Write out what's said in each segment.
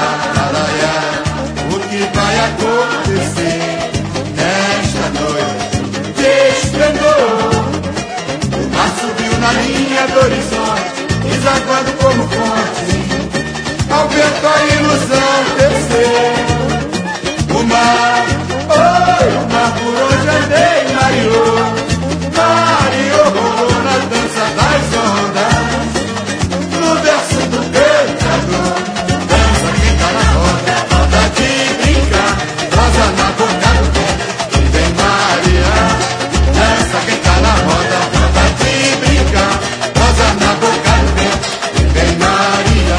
o que vai acontecer nesta noite de esplendor. O mar subiu na linha do horizonte, desaguando como fonte, ao vento a ilusão desceu. O mar, oi, o mar por onde andei mareou, mareou, rolou na dança das ondas, no verso do cantador. Dança quem tá na roda, roda de brincar, rosa na boca do vento, que vem Maria. Dança quem tá na roda, roda de brincar, rosa na boca do vento, que vem Maria.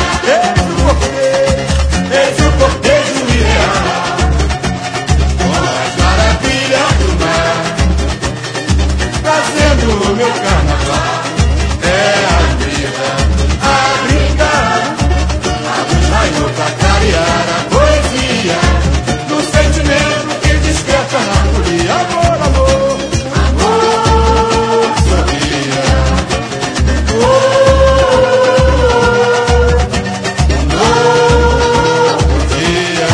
Eis o cortejo ideal, com as maravilhas do mar, trazendo o meu carnaval. É a vida a brincar, a luz raiou pra clarear a poesia, no sentimento que desperta na folia. Amor, amor, amor, sorria. Novo dia,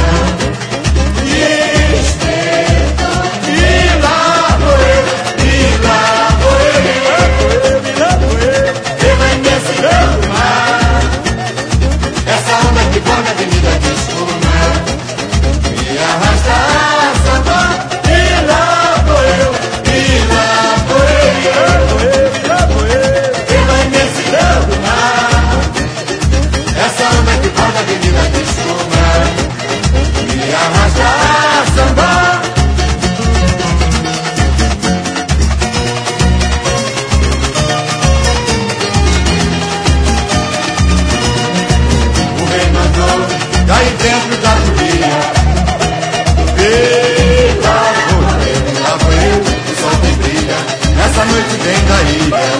desperta, e lá vou eu, e lá vou eu, e lá vou eu, pela imensidão do mar. Essa onda que borda a avenida de espuma me arrasta a samba. E lá vou eu, e lá vou eu, e lá vou eu, pela imensidão do mar. Essa onda que borda a avenida de espuma me arrasta a samba. O rei mandou daí dentro da folia. E lá vou eu, o sol que brilha nessa noite vem da ilha.